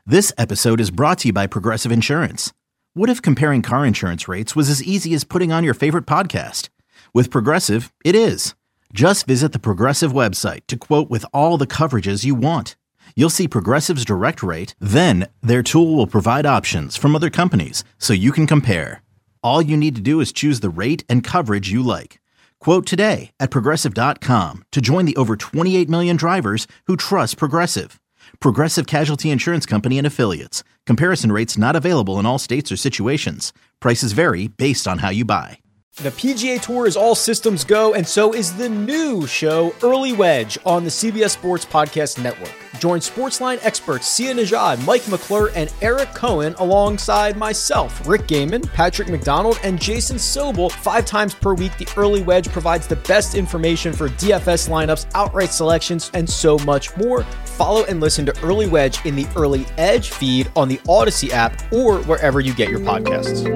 This episode is brought to you by Progressive Insurance. What if comparing car insurance rates was as easy as putting on your favorite podcast? With Progressive, it is. Just visit the Progressive website to quote with all the coverages you want. You'll see Progressive's direct rate, then their tool will provide options from other companies so you can compare. All you need to do is choose the rate and coverage you like. Quote today at Progressive.com to join the over 28 million drivers who trust Progressive. Progressive Casualty Insurance Company and Affiliates. Comparison rates not available in all states or situations. Prices vary based on how you buy. The PGA Tour is all systems go, and so is the new show, Early Wedge, on the CBS Sports Podcast Network. Join Sportsline experts Sia Nejad, Mike McClure, and Eric Cohen alongside myself, Rick Gaiman, Patrick McDonald, and Jason Sobel 5 times per week. The Early Wedge provides the best information for DFS lineups, outright selections, and so much more. Follow and listen to Early Wedge in the Early Edge feed on the Odyssey app or wherever you get your podcasts.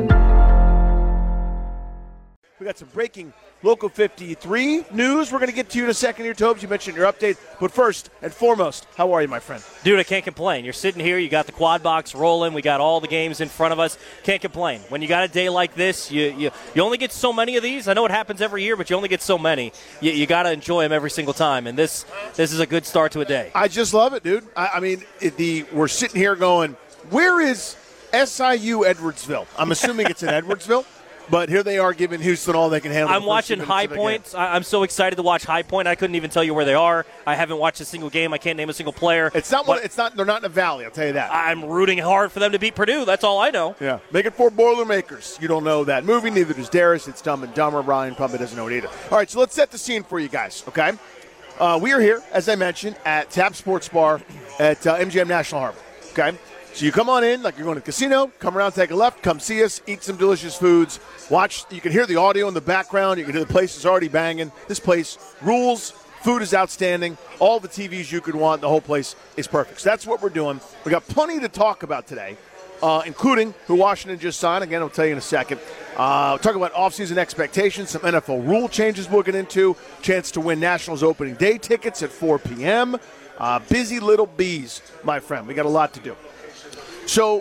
We got some breaking Local 53 news we're going to get to you in a second here, Tobes. You mentioned your update. But first and foremost, how are you, my friend? Dude, I can't complain. You're sitting here. You got the quad box rolling. We got all the games in front of us. Can't complain. When you got a day like this, you only get so many of these. I know it happens every year, but you only get so many. You got to enjoy them every single time. And this is a good start to a day. I just love it, dude. I mean, we're sitting here going, where is SIU Edwardsville? I'm assuming it's in Edwardsville. But here they are giving Houston all they can handle. I'm watching High Point. I'm so excited to watch High Point. I couldn't even tell you where they are. I haven't watched a single game. I can't name a single player. It's not. They're not in the Valley. I'll tell you that. I'm rooting hard for them to beat Purdue. That's all I know. Yeah. Make it for Boilermakers. You don't know that movie. Neither does Darius. It's Dumb and Dumber. Brian probably doesn't know it either. All right. So let's set the scene for you guys. Okay. We are here, as I mentioned, at Tap Sports Bar at MGM National Harbor. Okay. So you come on in like you're going to the casino, come around, take a left, come see us, eat some delicious foods, watch. You can hear the audio in the background. You can hear the place is already banging. This place rules. Food is outstanding. All the TVs you could want. The whole place is perfect. So that's what we're doing. We got plenty to talk about today, including who Washington just signed. Again, I'll tell you in a second. We'll talk about offseason expectations, some NFL rule changes we'll get into, chance to win Nationals opening day tickets at 4 p.m. Busy little bees, my friend. We got a lot to do. So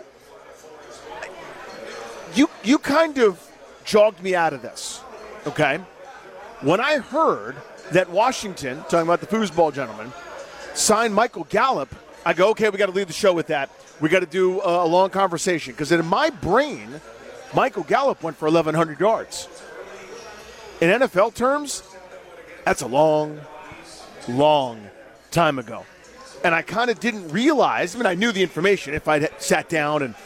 you kind of jogged me out of this, okay? When I heard that Washington, talking about the foosball gentleman, signed Michael Gallup, I go, okay, we got to leave the show with that. We got to do a long conversation. Because in my brain, Michael Gallup went for 1,100 yards. In NFL terms, that's a long, long time ago. And I kind of didn't realize, I mean, I knew the information if I'd sat down and,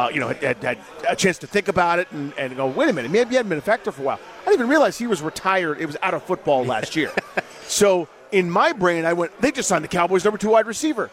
had a chance to think about it and go, wait a minute, maybe he hadn't been a factor for a while. I didn't even realize he was retired. It was out of football last year. So in my brain, I went, they just signed the Cowboys' number 2 wide receiver.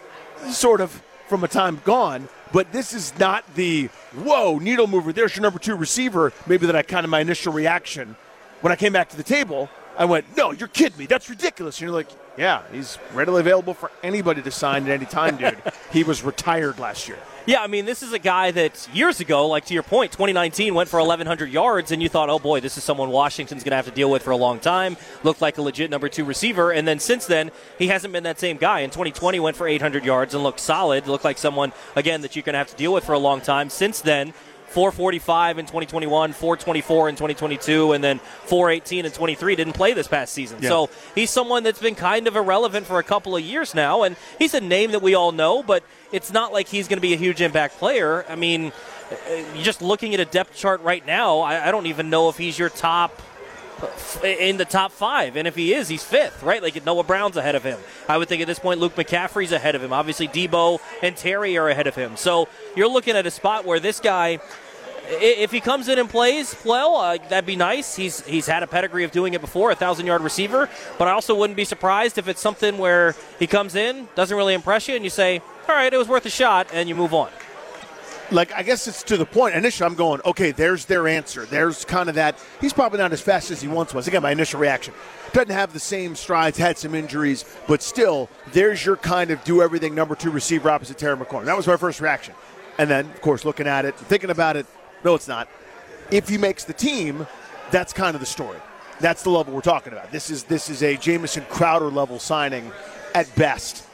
Sort of from a time gone, but this is not the, whoa, needle mover, there's your number 2 receiver, maybe that I kind of my initial reaction. When I came back to the table, I went, no, you're kidding me. That's ridiculous. And you're like, yeah, he's readily available for anybody to sign at any time, dude. He was retired last year. Yeah, I mean, this is a guy that years ago, like to your point, 2019 went for 1,100 yards, and you thought, oh, boy, this is someone Washington's going to have to deal with for a long time. Looked like a legit number 2 receiver, and then since then, he hasn't been that same guy. In 2020, went for 800 yards and looked solid. Looked like someone, again, that you're going to have to deal with for a long time. Since then, 445 in 2021, 424 in 2022, and then 418 in 23. Didn't play this past season. Yeah. So he's someone that's been kind of irrelevant for a couple of years now, and he's a name that we all know, but it's not like he's going to be a huge impact player. I mean, just looking at a depth chart right now, I don't even know if he's your top in the top 5, and if he is, he's 5th, right? Like Noah Brown's ahead of him. I would think at this point Luke McCaffrey's ahead of him. Obviously Debo and Terry are ahead of him. So you're looking at a spot where this guy, if he comes in and plays well, that'd be nice. He's had a pedigree of doing it before, 1,000-yard receiver, but I also wouldn't be surprised if it's something where he comes in, doesn't really impress you, and you say, all right, it was worth a shot, and you move on. Like, I guess it's to the point. Initially, I'm going, okay, there's their answer. There's kind of that. He's probably not as fast as he once was. Again, my initial reaction. Doesn't have the same strides, had some injuries, but still, there's your kind of do-everything number 2 receiver opposite Terry McLaurin. That was my first reaction. And then, of course, looking at it, thinking about it, no, it's not. If he makes the team, that's kind of the story. That's the level we're talking about. This is a Jamison Crowder level signing at best.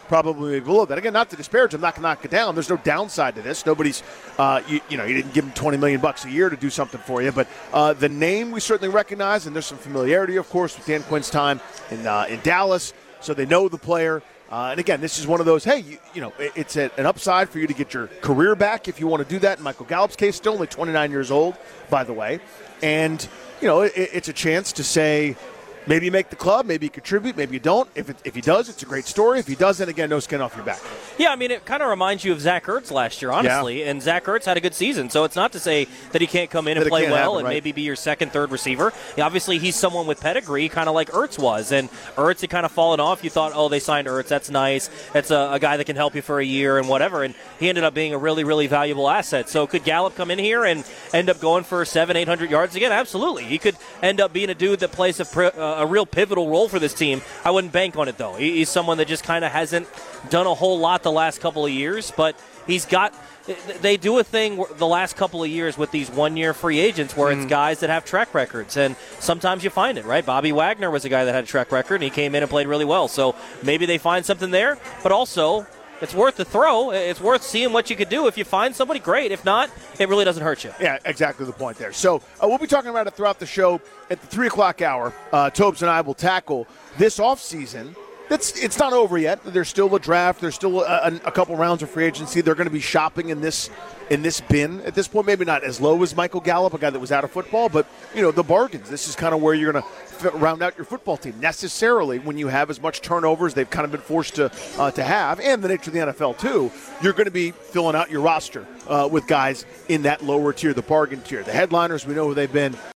probably maybe below that. Again, not to disparage, I'm not going to knock it down. There's no downside to this. Nobody's, you didn't give him $20 million a year to do something for you. But the name we certainly recognize, and there's some familiarity, of course, with Dan Quinn's time in Dallas, so they know the player. And again, this is one of those, hey, it's an upside for you to get your career back if you want to do that. In Michael Gallup's case, still only 29 years old, by the way. And, it's a chance to say, maybe you make the club, maybe you contribute, maybe you don't. If he does, it's a great story. If he doesn't, again, no skin off your back. Yeah, I mean, it kind of reminds you of Zach Ertz last year, honestly. Yeah. And Zach Ertz had a good season, so it's not to say that he can't come in and play well and maybe be your second, third receiver. Yeah, obviously, he's someone with pedigree, kind of like Ertz was. And Ertz had kind of fallen off. You thought, oh, they signed Ertz. That's nice. That's a guy that can help you for a year and whatever. And he ended up being a really, really valuable asset. So could Gallup come in here and end up going for 700-800 yards again? Absolutely. He could end up being a dude that plays a real pivotal role for this team. I wouldn't bank on it, though. He's someone that just kind of hasn't done a whole lot the last couple of years, but they do a thing the last couple of years with these one-year free agents where it's guys that have track records, and sometimes you find it, right? Bobby Wagner was a guy that had a track record, and he came in and played really well, so maybe they find something there, but also it's worth the throw. It's worth seeing what you could do. If you find somebody, great. If not, it really doesn't hurt you. Yeah, exactly the point there. So we'll be talking about it throughout the show. At the 3 o'clock hour, Tobes and I will tackle this offseason. It's not over yet. There's still a draft. There's still a couple rounds of free agency. They're going to be shopping in this bin at this point. Maybe not as low as Michael Gallup, a guy that was out of football, but the bargains. This is kind of where you're going to round out your football team necessarily when you have as much turnover as they've kind of been forced to have, and the nature of the NFL too. You're going to be filling out your roster with guys in that lower tier, the bargain tier. The headliners, we know who they've been.